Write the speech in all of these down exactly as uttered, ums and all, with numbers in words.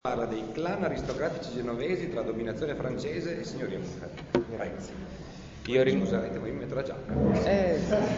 Parla dei clan aristocratici genovesi tra dominazione francese e signoria mucca. Grazie. Io ring... Scusate, voi mi metto la giacca. Eh,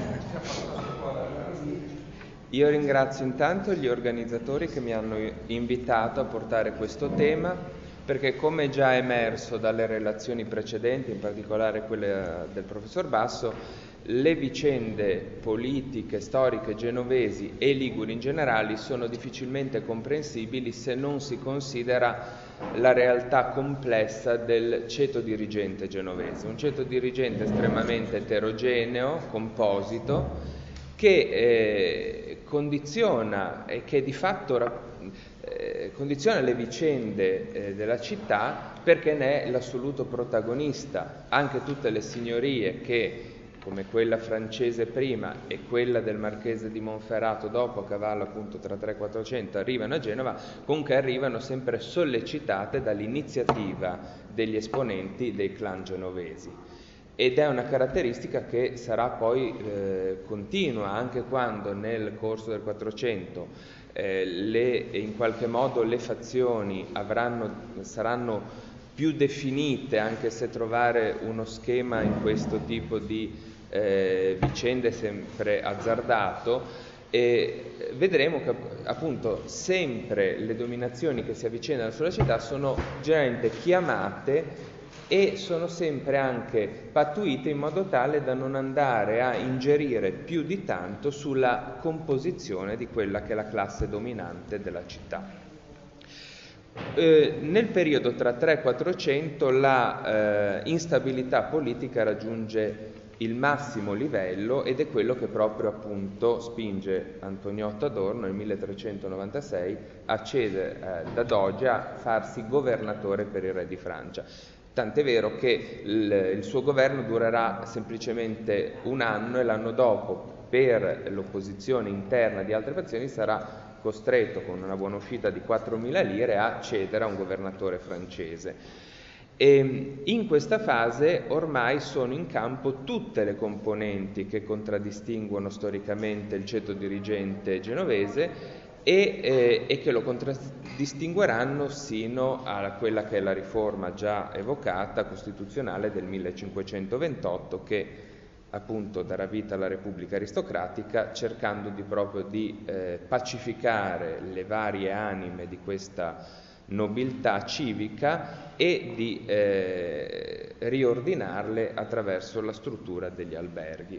io ringrazio intanto gli organizzatori che mi hanno invitato a portare questo tema, perché come già emerso dalle relazioni precedenti, in particolare quelle del professor Basso, le vicende politiche, storiche genovesi e liguri in generale sono difficilmente comprensibili se non si considera la realtà complessa del ceto dirigente genovese, un ceto dirigente estremamente eterogeneo, composito, che eh, condiziona e che di fatto eh, condiziona le vicende eh, della città, perché ne è l'assoluto protagonista. Anche tutte le signorie che, come quella francese prima e quella del marchese di Monferrato dopo, a cavallo appunto tra tre e quattrocento, arrivano a Genova, comunque arrivano sempre sollecitate dall'iniziativa degli esponenti dei clan genovesi. Ed è una caratteristica che sarà poi eh, continua, anche quando nel corso del Quattrocento eh, le, in qualche modo le fazioni avranno, saranno più definite, anche se trovare uno schema in questo tipo di eh, vicende è sempre azzardato. E vedremo che appunto sempre le dominazioni che si avvicinano sulla città sono generalmente chiamate e sono sempre anche pattuite in modo tale da non andare a ingerire più di tanto sulla composizione di quella che è la classe dominante della città. Eh, nel periodo tra tre e quattrocento la eh, instabilità politica raggiunge il massimo livello ed è quello che proprio appunto spinge Antoniotto Adorno nel milletrecentonovantasei a cedere eh, da doge a farsi governatore per il re di Francia. Tant'è vero che il, il suo governo durerà semplicemente un anno e l'anno dopo, per l'opposizione interna di altre fazioni, sarà costretto con una buona uscita di quattromila lire a cedere a un governatore francese. E in questa fase ormai sono in campo tutte le componenti che contraddistinguono storicamente il ceto dirigente genovese e, eh, e che lo contraddistingueranno sino a quella che è la riforma già evocata costituzionale del millecinquecentoventotto, che appunto darà vita alla Repubblica aristocratica, cercando di proprio di eh, pacificare le varie anime di questa nobiltà civica e di eh, riordinarle attraverso la struttura degli alberghi.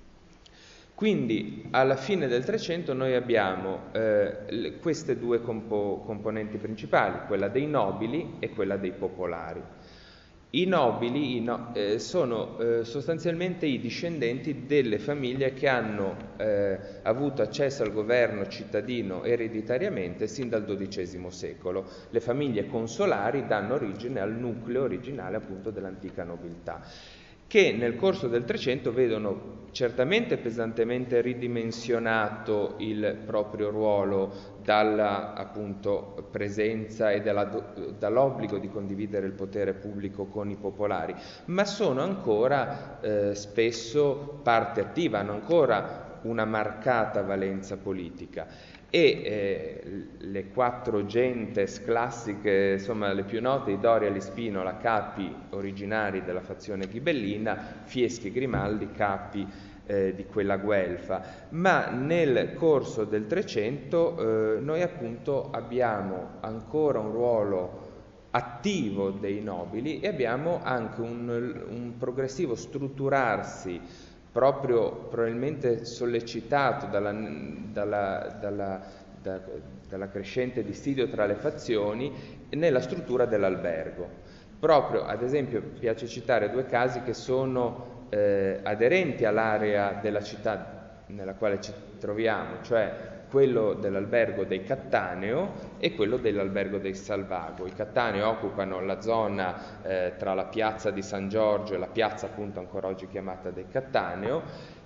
Quindi alla fine del Trecento noi abbiamo eh, queste due compo- componenti principali, quella dei nobili e quella dei popolari. I nobili i no, eh, sono eh, sostanzialmente i discendenti delle famiglie che hanno eh, avuto accesso al governo cittadino ereditariamente sin dal dodicesimo secolo. Le famiglie consolari danno origine al nucleo originale appunto dell'antica nobiltà, che nel corso del Trecento vedono certamente pesantemente ridimensionato il proprio ruolo dalla appunto presenza e dalla, dall'obbligo di condividere il potere pubblico con i popolari, ma sono ancora eh, spesso parte attiva, hanno ancora una marcata valenza politica. E eh, le quattro gentes classiche, insomma le più note, i Doria, gli Spinola, capi originari della fazione ghibellina, Fieschi e Grimaldi, capi eh, di quella guelfa. Ma nel corso del Trecento eh, noi appunto abbiamo ancora un ruolo attivo dei nobili e abbiamo anche un, un progressivo strutturarsi proprio probabilmente sollecitato dalla, dalla, dalla, da, dalla crescente dissidio tra le fazioni nella struttura dell'albergo. Proprio, ad esempio, piace citare due casi che sono eh, aderenti all'area della città nella quale ci troviamo, cioè quello dell'albergo dei Cattaneo e quello dell'albergo dei Salvago. I Cattaneo occupano la zona eh, tra la piazza di San Giorgio e la piazza appunto ancora oggi chiamata dei Cattaneo,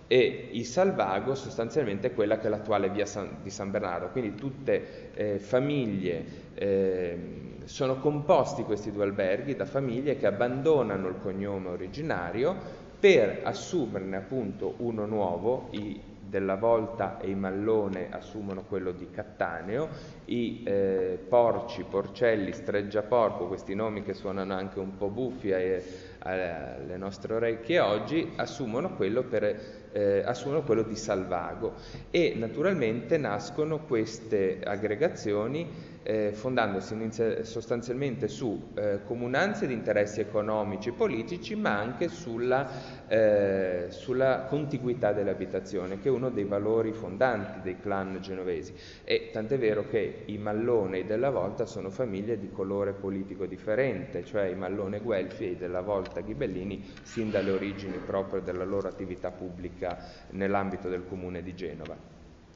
e i Salvago sostanzialmente quella che è l'attuale via San, di San Bernardo. Quindi tutte eh, famiglie, eh, sono composti questi due alberghi da famiglie che abbandonano il cognome originario per assumerne appunto uno nuovo, i della Volta e i Mallone assumono quello di Cattaneo, i eh, Porci, Porcelli, Streggiaporco, questi nomi che suonano anche un po' buffi ai, alle nostre orecchie oggi, assumono quello, per, eh, assumono quello di Salvago, e naturalmente nascono queste aggregazioni eh, fondandosi inizia- sostanzialmente su eh, comunanze di interessi economici e politici, ma anche sulla, eh, sulla contiguità dell'abitazione, che è uno dei valori fondanti dei clan genovesi. E tant'è vero che i Mallone e i Della Volta sono famiglie di colore politico differente, cioè i Mallone Guelfi e i Della Volta Ghibellini sin dalle origini proprio della loro attività pubblica nell'ambito del comune di Genova.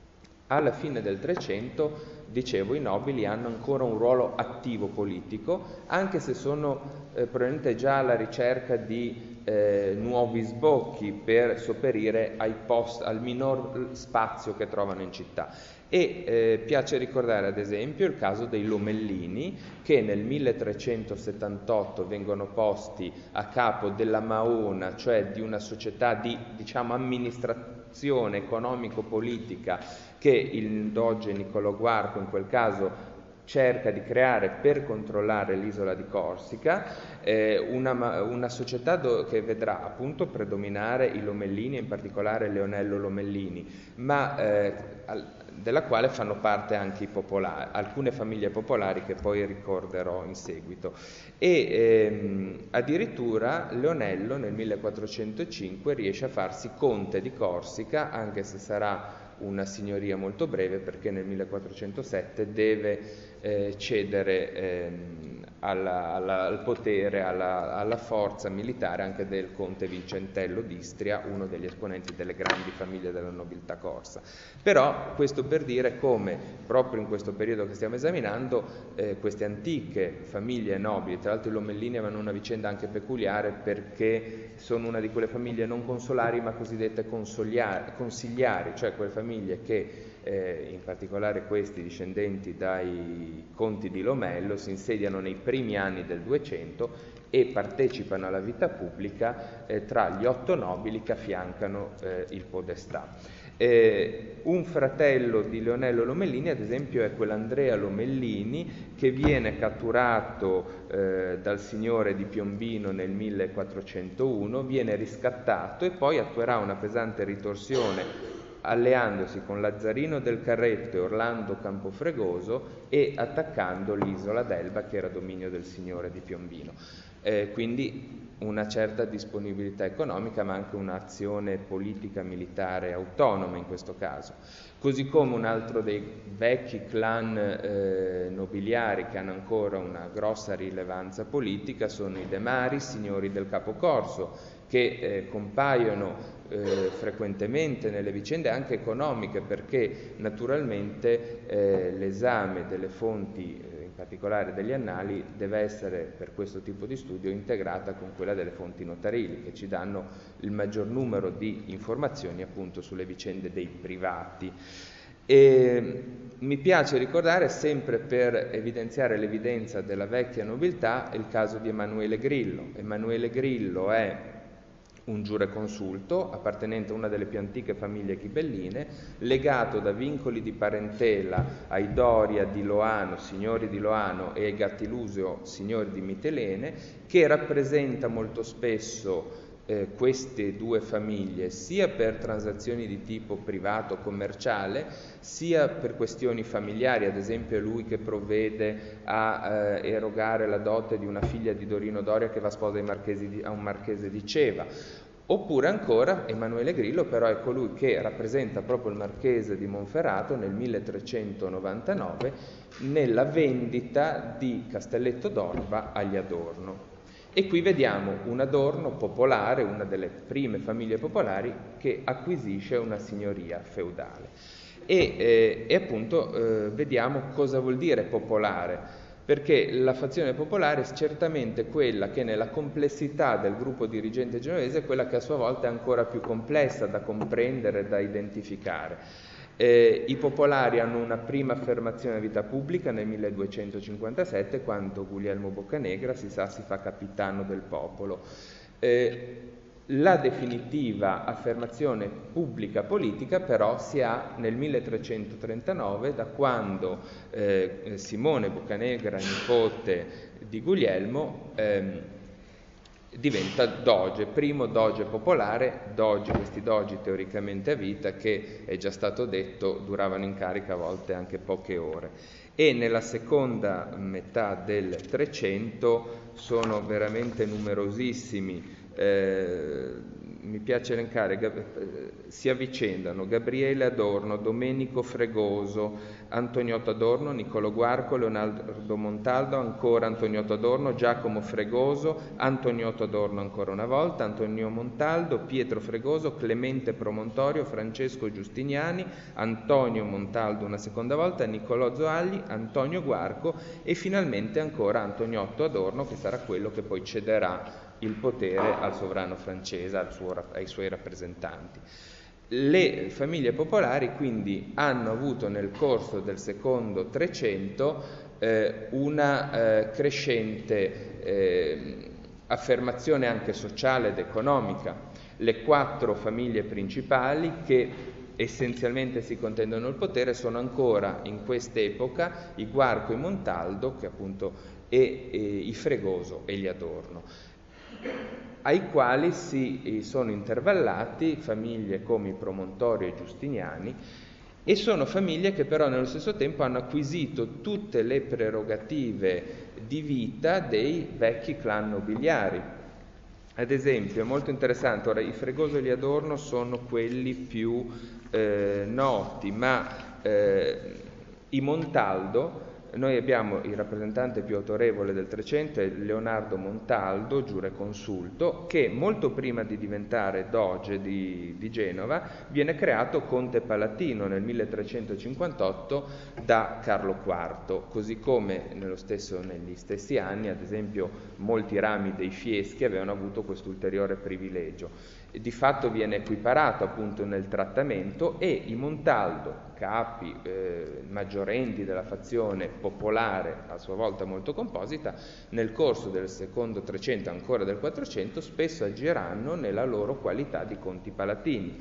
Alla fine del Trecento, dicevo, i nobili hanno ancora un ruolo attivo politico, anche se sono eh, probabilmente già alla ricerca di eh, nuovi sbocchi per sopperire ai post, al minor spazio che trovano in città. E eh, piace ricordare ad esempio il caso dei Lomellini, che nel milletrecentosettantotto vengono posti a capo della Maona, cioè di una società di, diciamo, amministrazione economico-politica che il doge Niccolò Guarco in quel caso cerca di creare per controllare l'isola di Corsica, eh, una, una società do, che vedrà appunto predominare i Lomellini, in particolare Leonello Lomellini, ma eh, al, della quale fanno parte anche i popolari, alcune famiglie popolari che poi ricorderò in seguito. E ehm, addirittura Leonello nel millequattrocentocinque riesce a farsi conte di Corsica, anche se sarà una signoria molto breve, perché nel millequattrocentosette deve eh, cedere ehm, alla, alla, al potere, alla, alla forza militare anche del conte Vincentello d'Istria, uno degli esponenti delle grandi famiglie della nobiltà corsa. Però questo per dire come proprio in questo periodo che stiamo esaminando eh, queste antiche famiglie nobili, tra l'altro i Lomellini avevano una vicenda anche peculiare perché sono una di quelle famiglie non consolari ma cosiddette consigliari, cioè quelle famiglie che eh, in particolare questi discendenti dai conti di Lomello si insediano nei primi anni del duecento e partecipano alla vita pubblica eh, tra gli otto nobili che affiancano eh, il podestà. Eh, un fratello di Leonello Lomellini, ad esempio, è quell'Andrea Lomellini che viene catturato eh, dal signore di Piombino nel millequattrocentouno, viene riscattato e poi attuerà una pesante ritorsione alleandosi con Lazzarino del Carretto e Orlando Campofregoso e attaccando l'isola d'Elba, che era dominio del signore di Piombino. Eh, quindi una certa disponibilità economica, ma anche un'azione politica militare autonoma in questo caso. Così come un altro dei vecchi clan eh, nobiliari che hanno ancora una grossa rilevanza politica sono i De Mari, signori del Capocorso, che eh, compaiono eh, frequentemente nelle vicende anche economiche, perché naturalmente eh, l'esame delle fonti, eh, in particolare degli annali, deve essere per questo tipo di studio integrata con quella delle fonti notarili, che ci danno il maggior numero di informazioni appunto sulle vicende dei privati. E mi piace ricordare, sempre per evidenziare l'evidenza della vecchia nobiltà, il caso di Emanuele Grillo. Emanuele Grillo è un giureconsulto appartenente a una delle più antiche famiglie ghibelline, legato da vincoli di parentela ai Doria di Loano, signori di Loano, e ai Gattilusio, signori di Mitilene, che rappresenta molto spesso eh, queste due famiglie sia per transazioni di tipo privato commerciale, sia per questioni familiari. Ad esempio è lui che provvede a eh, erogare la dote di una figlia di Dorino Doria che va sposa ai marchesi di, a un marchese di Ceva. Oppure ancora Emanuele Grillo però è colui che rappresenta proprio il marchese di Monferrato nel milletrecentonovantanove nella vendita di Castelletto d'Orba agli Adorno. E qui vediamo un Adorno popolare, una delle prime famiglie popolari, che acquisisce una signoria feudale. E, eh, e appunto eh, vediamo cosa vuol dire popolare, perché la fazione popolare è certamente quella che nella complessità del gruppo dirigente genovese è quella che a sua volta è ancora più complessa da comprendere, da identificare. Eh, I popolari hanno una prima affermazione a vita pubblica nel milleduecentocinquantasette, quando Guglielmo Boccanegra, si sa, si fa capitano del popolo. Eh, La definitiva affermazione pubblica politica però si ha nel milletrecentotrentanove, da quando eh, Simone Boccanegra, nipote di Guglielmo, ehm, diventa doge, primo doge popolare. Dogi, questi dogi teoricamente a vita, che è già stato detto duravano in carica a volte anche poche ore, e nella seconda metà del Trecento sono veramente numerosissimi. Eh, mi piace elencare, eh, si avvicendano Gabriele Adorno, Domenico Fregoso, Antoniotto Adorno, Niccolò Guarco, Leonardo Montaldo, ancora Antoniotto Adorno, Giacomo Fregoso, Antoniotto Adorno ancora una volta, Antonio Montaldo, Pietro Fregoso, Clemente Promontorio, Francesco Giustiniani, Antonio Montaldo una seconda volta, Niccolò Zoagli, Antonio Guarco e finalmente ancora Antoniotto Adorno, che sarà quello che poi cederà il potere al sovrano francese, al suo, ai suoi rappresentanti. Le famiglie popolari quindi hanno avuto nel corso del secondo Trecento eh, una eh, crescente eh, affermazione anche sociale ed economica. Le quattro famiglie principali che essenzialmente si contendono il potere sono ancora in quest'epoca i Guarco e Montaldo, che appunto e, e i Fregoso e gli Adorno, ai quali si sono intervallati famiglie come i Promontorio e i Giustiniani, e sono famiglie che però nello stesso tempo hanno acquisito tutte le prerogative di vita dei vecchi clan nobiliari. Ad esempio, è molto interessante, ora i Fregoso e gli Adorno sono quelli più eh, noti, ma eh, i Montaldo, noi abbiamo il rappresentante più autorevole del Trecento, è Leonardo Montaldo, giureconsulto, che molto prima di diventare doge di, di Genova viene creato conte palatino nel milletrecentocinquantotto da Carlo quarto, così come nello stesso, negli stessi anni, ad esempio, molti rami dei Fieschi avevano avuto questo ulteriore privilegio. Di fatto viene equiparato appunto nel trattamento, e i Montaldo, capi eh, maggiorendi della fazione popolare, a sua volta molto composita, nel corso del secondo Trecento, ancora del Quattrocento, spesso agiranno nella loro qualità di conti palatini.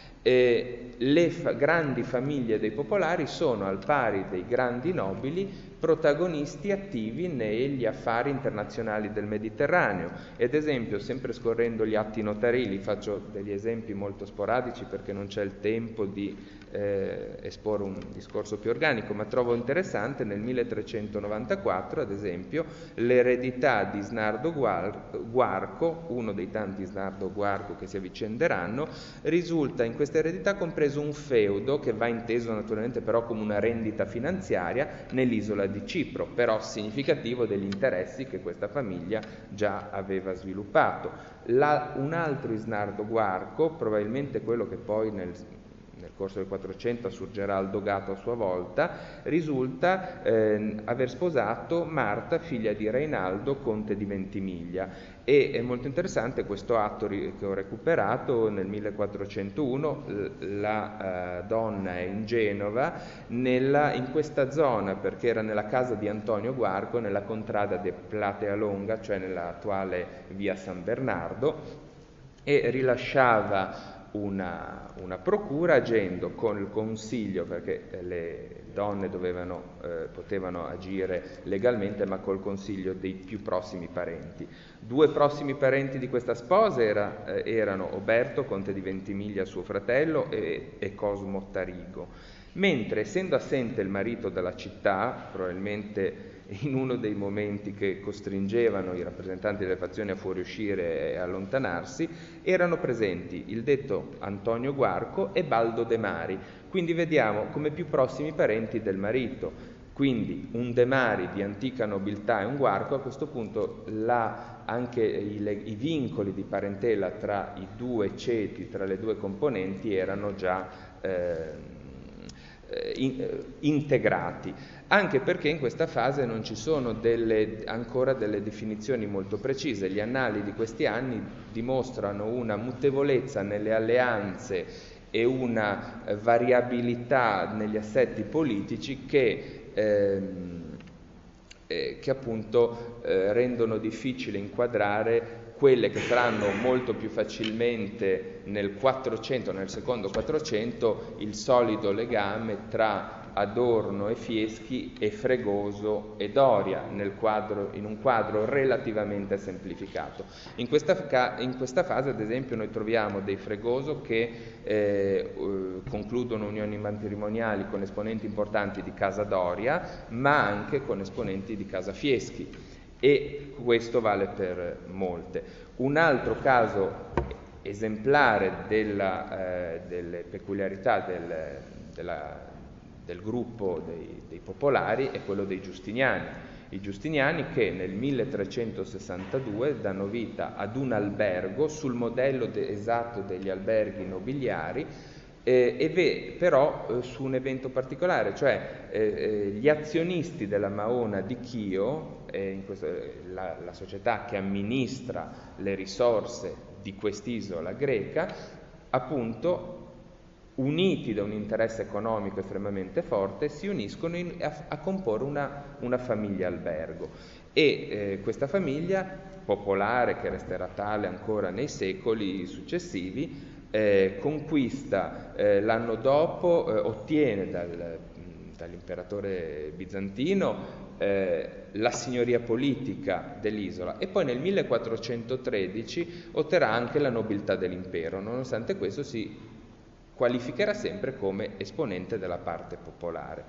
Eh, le fa- grandi famiglie dei popolari sono, al pari dei grandi nobili, protagonisti attivi negli affari internazionali del Mediterraneo. E ad esempio, sempre scorrendo gli atti notarili, faccio degli esempi molto sporadici perché non c'è il tempo di eh, esporre un discorso più organico, ma trovo interessante nel milletrecentonovantaquattro, ad esempio, l'eredità di Snardo Guar- Guarco, uno dei tanti Snardo Guarco che si avvicenderanno. Risulta in questa eredità compreso un feudo che va inteso naturalmente però come una rendita finanziaria nell'isola di Cipro, però significativo degli interessi che questa famiglia già aveva sviluppato. La, un altro Isnardo Guarco, probabilmente quello che poi nel nel corso del Quattrocento assurgerà al dogato a sua volta, risulta eh, aver sposato Marta, figlia di Reinaldo, conte di Ventimiglia. E è molto interessante questo atto che ho recuperato nel millequattrocentouno. La eh, donna è in Genova, nella, in questa zona, perché era nella casa di Antonio Guarco, nella contrada de Platea Longa, cioè nell'attuale via San Bernardo, e rilasciava Una, una procura agendo con il consiglio, perché le donne dovevano, eh, potevano agire legalmente, ma col consiglio dei più prossimi parenti. Due prossimi parenti di questa sposa era, eh, erano Oberto, conte di Ventimiglia, suo fratello, e, e Cosmo Tarigo. Mentre, essendo assente il marito dalla città, probabilmente in uno dei momenti che costringevano i rappresentanti delle fazioni a fuoriuscire e allontanarsi, erano presenti il detto Antonio Guarco e Baldo De Mari, quindi vediamo come più prossimi parenti del marito. Quindi un De Mari di antica nobiltà e un Guarco, a questo punto la, anche i, i vincoli di parentela tra i due ceti, tra le due componenti, erano già eh, in, eh, integrati, anche perché in questa fase non ci sono delle, ancora delle definizioni molto precise. Gli annali di questi anni dimostrano una mutevolezza nelle alleanze e una variabilità negli assetti politici che, ehm, eh, che appunto eh, rendono difficile inquadrare quelle che saranno molto più facilmente nel quattrocento, nel secondo quattrocento, il solido legame tra Adorno e Fieschi e Fregoso e Doria nel quadro, in un quadro relativamente semplificato. In questa, in questa fase, ad esempio, noi troviamo dei Fregoso che eh, concludono unioni matrimoniali con esponenti importanti di Casa Doria, ma anche con esponenti di Casa Fieschi, e questo vale per molte. Un altro caso esemplare della, eh, delle peculiarità del, della del gruppo dei, dei popolari è quello dei Giustiniani. I Giustiniani che nel milletrecentosessantadue danno vita ad un albergo sul modello de- esatto degli alberghi nobiliari, eh, e ve, però eh, su un evento particolare, cioè eh, eh, gli azionisti della Maona di Chio, eh, in questo, la, la società che amministra le risorse di quest'isola greca, appunto, uniti da un interesse economico estremamente forte, si uniscono in, a, a comporre una, una famiglia albergo. E eh, questa famiglia popolare, che resterà tale ancora nei secoli successivi, eh, conquista eh, l'anno dopo, eh, ottiene dal, dall'imperatore bizantino eh, la signoria politica dell'isola, e poi nel millequattrocentotredici otterrà anche la nobiltà dell'impero. Nonostante questo si qualificherà sempre come esponente della parte popolare.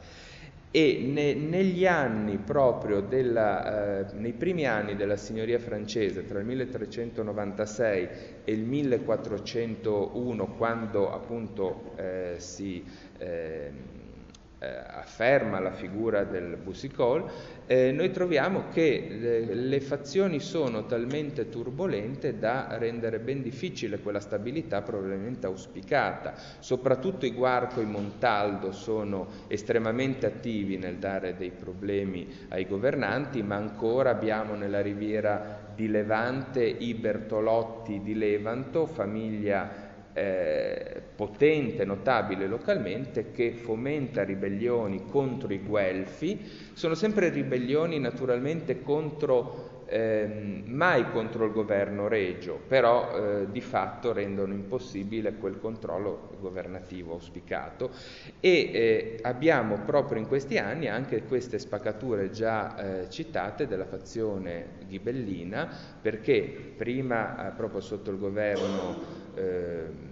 E ne, negli anni proprio della, eh, nei primi anni della signoria francese, tra il milletrecentonovantasei e il millequattrocentouno, quando appunto eh, si eh, eh, afferma la figura del Boucicault, eh, noi troviamo che le, le fazioni sono talmente turbolente da rendere ben difficile quella stabilità probabilmente auspicata. Soprattutto i Guarco e i Montaldo sono estremamente attivi nel dare dei problemi ai governanti, ma ancora abbiamo nella riviera di Levante i Bertolotti di Levanto, famiglia Eh, potente, notabile localmente, che fomenta ribellioni contro i Guelfi. Sono sempre ribellioni naturalmente contro, eh, mai contro il governo regio, però eh, di fatto rendono impossibile quel controllo governativo auspicato, e eh, abbiamo proprio in questi anni anche queste spaccature già eh, citate della fazione ghibellina, perché prima, eh, proprio sotto il governo Eh,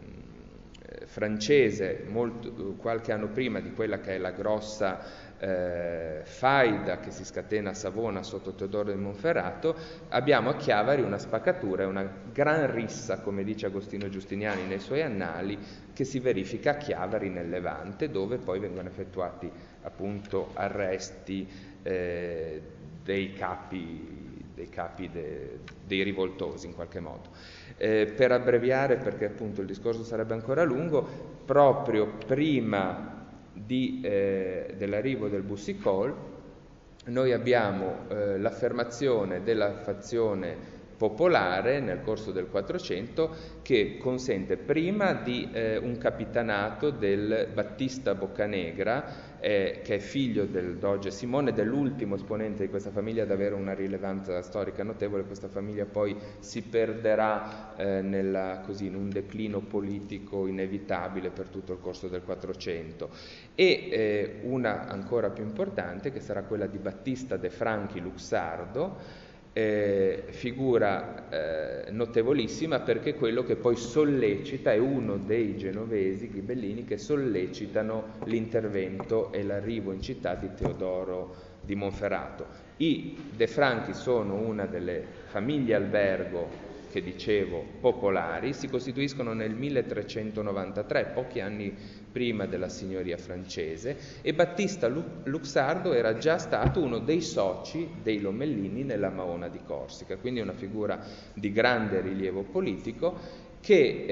francese, molto, qualche anno prima di quella che è la grossa eh, faida che si scatena a Savona sotto Teodoro di Monferrato, abbiamo a Chiavari una spaccatura, una gran rissa, come dice Agostino Giustiniani nei suoi annali, che si verifica a Chiavari nel Levante, dove poi vengono effettuati appunto arresti eh, dei capi, dei, capi de, dei rivoltosi in qualche modo. Eh, per abbreviare, perché appunto il discorso sarebbe ancora lungo, proprio prima di, eh, dell'arrivo del Boucicault noi abbiamo eh, l'affermazione della fazione popolare nel corso del Quattrocento, che consente prima di eh, un capitanato del Battista Boccanegra, eh, che è figlio del doge Simone, dell'ultimo esponente di questa famiglia ad avere una rilevanza storica notevole. Questa famiglia poi si perderà eh, nella, così, in un declino politico inevitabile per tutto il corso del Quattrocento. E eh, una ancora più importante, che sarà quella di Battista de Franchi Luxardo, Eh, figura eh, notevolissima, perché è quello che poi sollecita, è uno dei genovesi ghibellini che sollecitano l'intervento e l'arrivo in città di Teodoro di Monferrato. I De Franchi sono una delle famiglie albergo che dicevo popolari, si costituiscono nel milletrecentonovantatré, pochi anni prima della signoria francese, e Battista Luxardo era già stato uno dei soci dei Lomellini nella Maona di Corsica, quindi una figura di grande rilievo politico, che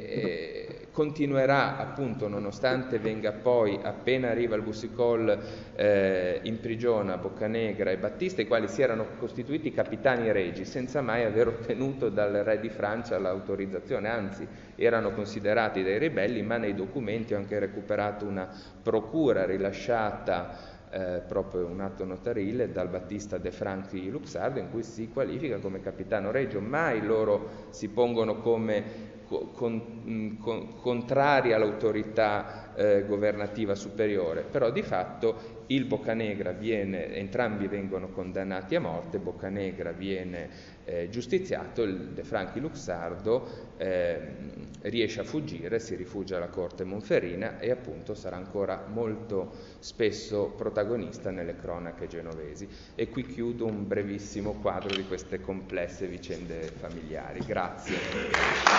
eh, continuerà appunto, nonostante venga poi, appena arriva il Boucicault, eh, imprigiona Boccanegra e Battista, i quali si erano costituiti capitani regi senza mai aver ottenuto dal re di Francia l'autorizzazione, anzi erano considerati dei ribelli, ma nei documenti ho anche recuperato una procura rilasciata eh, proprio un atto notarile dal Battista De Franchi Luxardo in cui si qualifica come capitano regio. Mai loro si pongono come Con, con, contrari all'autorità eh, governativa superiore, però di fatto il Boccanegra viene, entrambi vengono condannati a morte, Boccanegra viene eh, giustiziato, il De Franchi Luxardo eh, riesce a fuggire, si rifugia alla corte monferrina e appunto sarà ancora molto spesso protagonista nelle cronache genovesi. E qui chiudo un brevissimo quadro di queste complesse vicende familiari. Grazie.